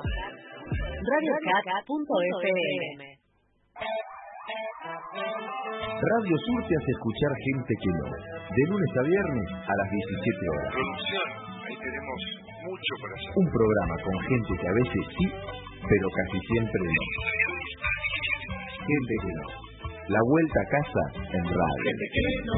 RadioCat.fm. Radio Sur te hace escuchar gente que no. De lunes a viernes a las 17 horas. Producción, ahí tenemos mucho para hacer. Un programa con gente que a veces sí, pero casi siempre no. Gente que no. La vuelta a casa en radio. Gente que no.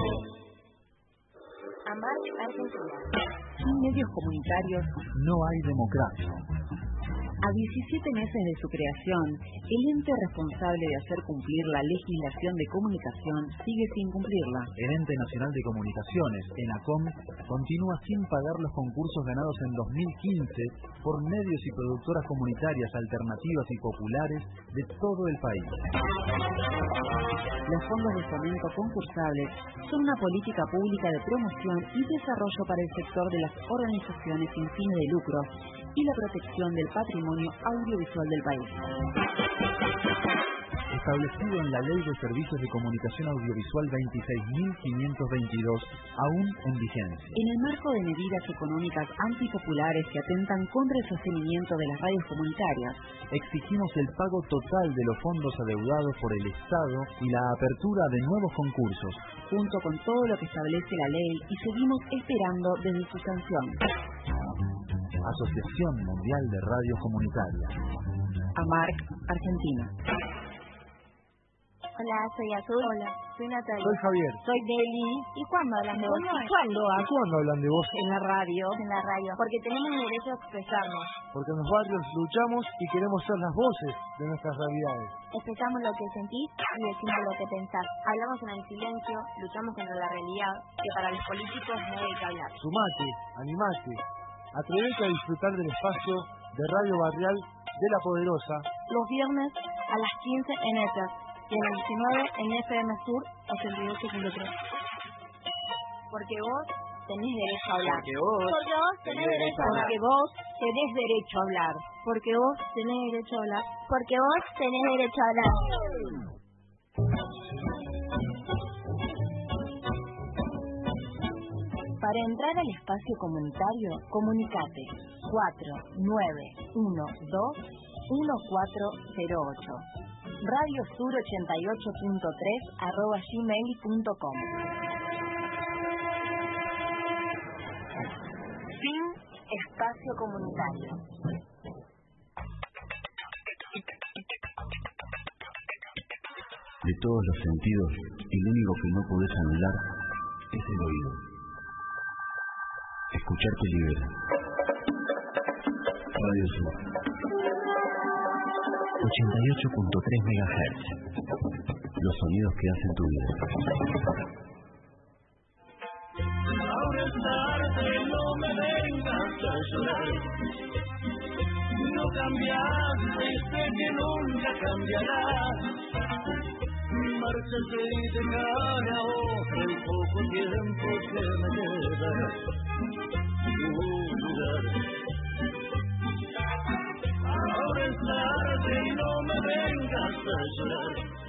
Amar Argentina. Sin medios comunitarios No hay democracia. A 17 meses de su creación, el ente responsable de hacer cumplir la legislación de comunicación sigue sin cumplirla. El Ente Nacional de Comunicaciones, ENACOM, continúa sin pagar los concursos ganados en 2015 por medios y productoras comunitarias alternativas y populares de todo el país. Los fondos de fomento concursables son una política pública de promoción y desarrollo para el sector de las organizaciones sin fines de lucro y la protección del patrimonio audiovisual del país. Establecido en la Ley de Servicios de Comunicación Audiovisual 26.522, aún en vigencia. En el marco de medidas económicas antipopulares que atentan contra el sostenimiento de las radios comunitarias, exigimos el pago total de los fondos adeudados por el Estado y la apertura de nuevos concursos, junto con todo lo que establece la ley, y seguimos esperando desde su sanción. Asociación Mundial de Radios Comunitarias. AMARC, Argentina. Hola, soy Azul. Hola, soy Natalia. Soy Javier. Soy Deli. ¿Y cuándo hablan de vos? ¿Cuándo? ¿Cuándo hablan de vos? En la radio. En la radio. Porque tenemos derecho a expresarnos. Porque en los barrios luchamos y queremos ser las voces de nuestras realidades. Expresamos lo que sentís y decimos lo que pensás. Hablamos en el silencio, luchamos contra la realidad, que para los políticos no hay que hablar. Sumate, animate, atrevete a disfrutar del espacio de Radio Barrial de La Poderosa. Los viernes a las 15 en ETER y a las 19 en FM Sur 88.3. Porque vos tenés derecho a hablar. Porque vos tenés derecho a hablar. Porque vos tenés derecho a hablar. Porque vos tenés derecho a hablar. Porque vos tenés derecho a hablar. Para entrar al espacio comunitario, comunicate 4912-1408. Radio Sur 88.3 @gmail.com. Sin espacio espacio comunitario. De todos los sentidos, el único que no podés anular es el oído. Escuchar te libera. Radio Sur 88.3 MHz. Los sonidos que hacen tu vida. Ahora es tarde, no me vengas a llorar. No cambiaste y sé que nunca cambiarás. Márchate y dejale ahora el poco tiempo que me queda. Un lugar. Ahora es tarde y no me vengas a llorar.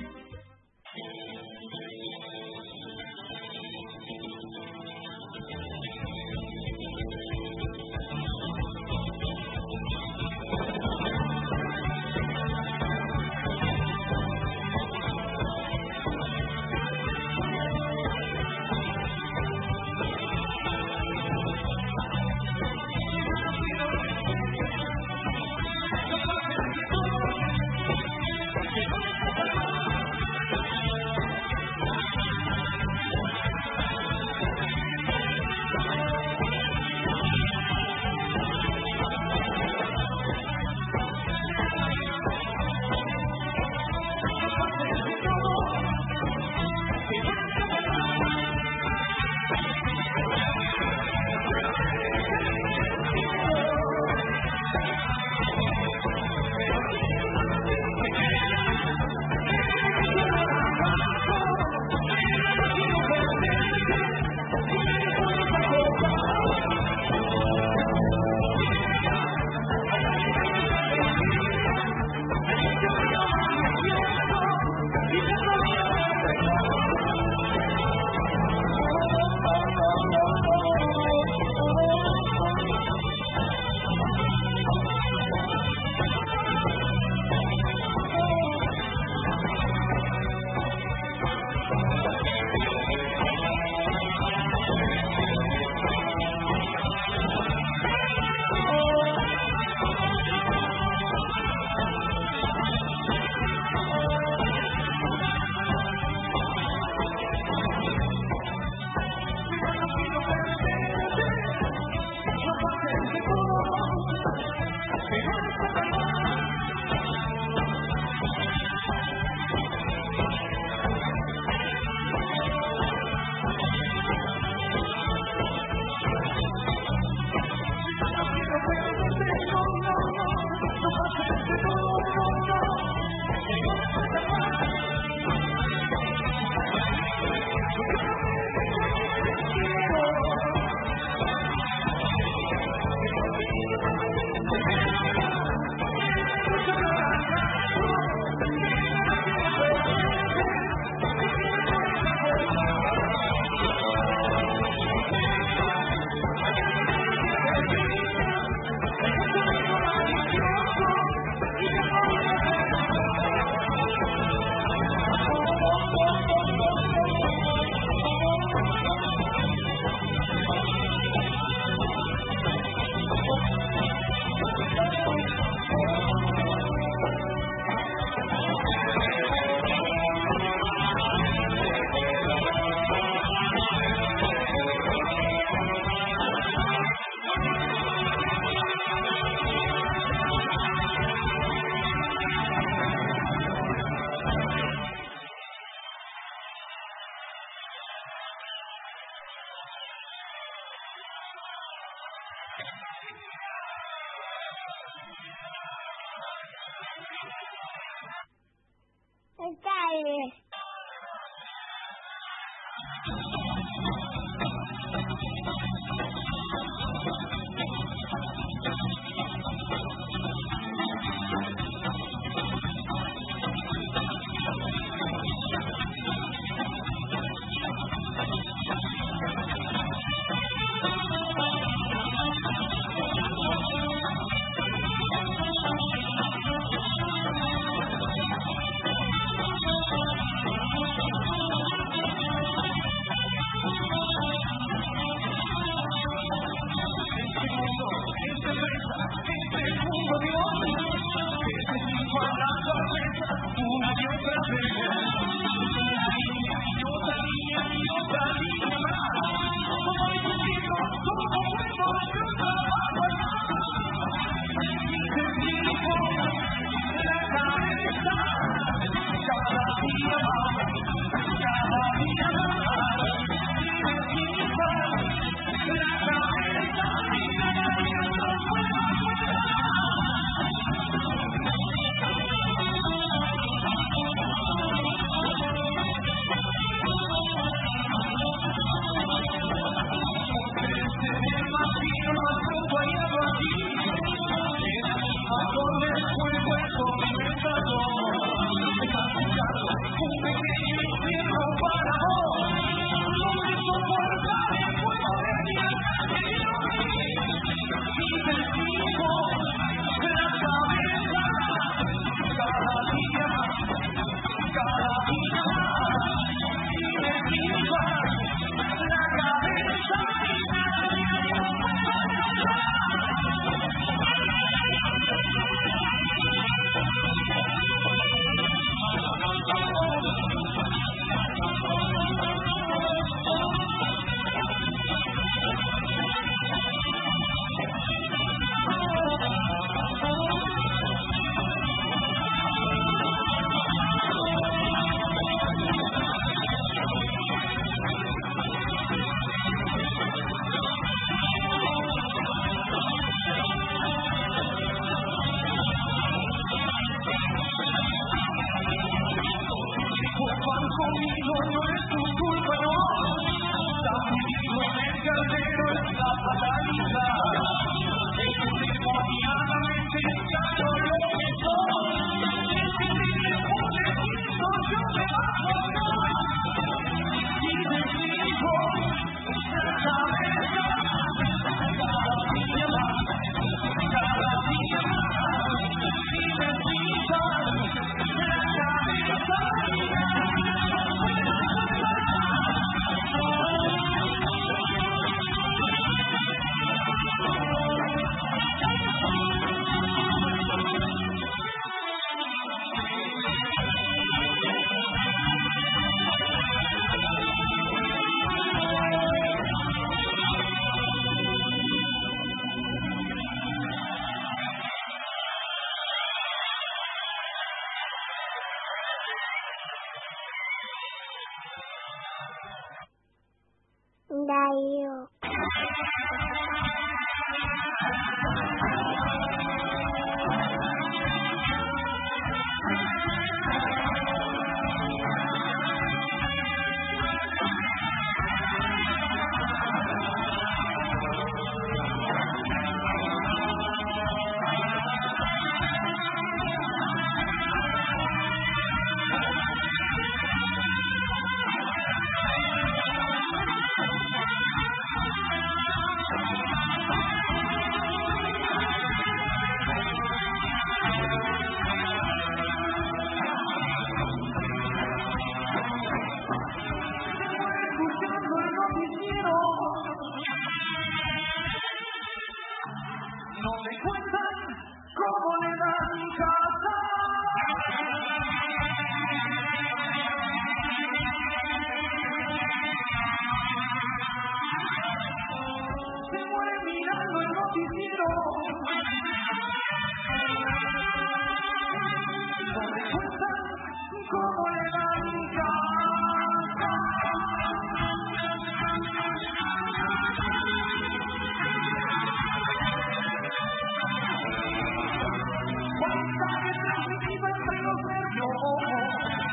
se muere mirando el noticiero. Donde cuentan cómo le dan casa. Cuánta gente viva entre los nervios.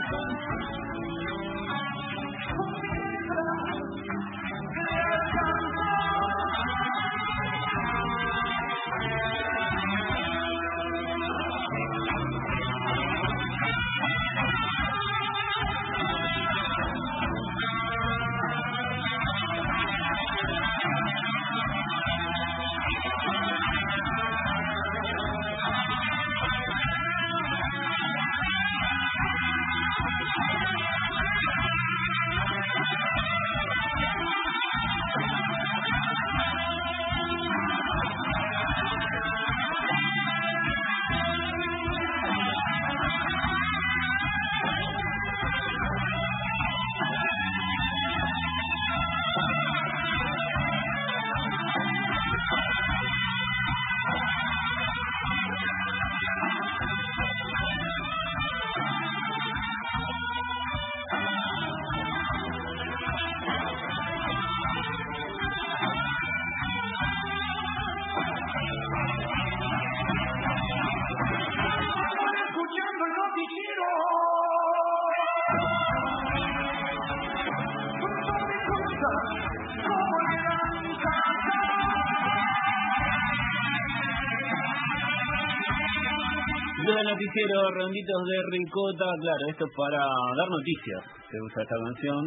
Noticiero, ronditos de ricota, claro, esto es para dar noticias, se usa esta canción.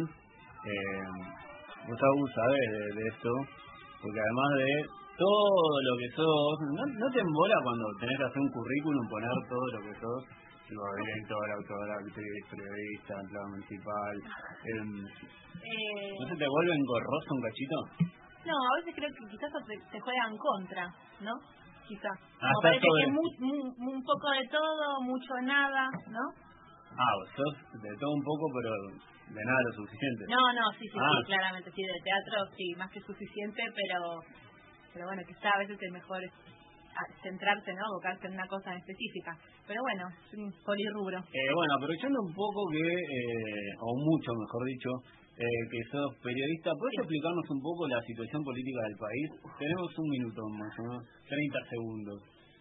Vos aún sabés de esto, porque además de todo lo que sos, no te embola cuando tenés que hacer un currículum, poner todo lo que sos, tipo director, autor, actriz, periodista, empleado municipal. ¿No se te vuelve engorroso un cachito? No, a veces creo que quizás te juegan contra, ¿no? Quizás. Parece que es un poco de todo, mucho nada, ¿no? Vos sos de todo un poco, pero de nada lo suficiente. No, sí, claramente, sí, de teatro, sí, más que suficiente, pero bueno, quizás a veces es mejor centrarse, ¿no? Abocarse en una cosa específica. Pero bueno, es un polirrubro. Bueno, aprovechando un poco o mucho, mejor dicho, que sos periodista, ¿puedes explicarnos un poco la situación política del país? Tenemos un minuto más o menos, 30 segundos.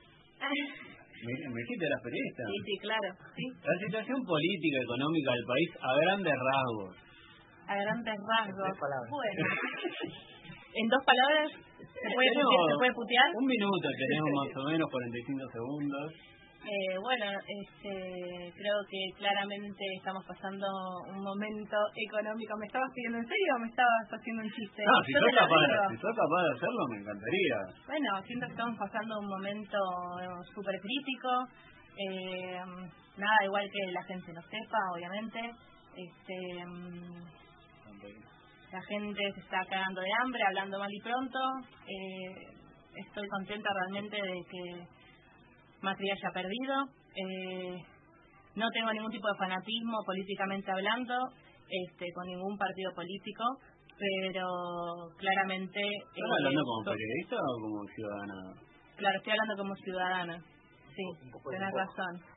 ¿Me dijiste las periodistas? Sí, claro. Sí. La situación política, económica del país a grandes rasgos. A grandes rasgos. Bueno. ¿En 2 palabras? ¿Se puede putear? Un minuto tenemos más o menos, 45 segundos. Creo que claramente estamos pasando un momento económico. ¿Me estabas pidiendo en serio o me estabas haciendo un chiste? No, si sos capaz de hacerlo, me encantaría. Bueno, siento que estamos pasando un momento súper crítico. Nada, igual que la gente lo sepa, obviamente. La gente se está cagando de hambre, hablando mal y pronto. Estoy contenta realmente de que Macri haya perdido. No tengo ningún tipo de fanatismo políticamente hablando con ningún partido político, pero claramente... ¿Estás hablando como periodista o como ciudadana? Claro, estoy hablando como ciudadana. Sí, tenés razón.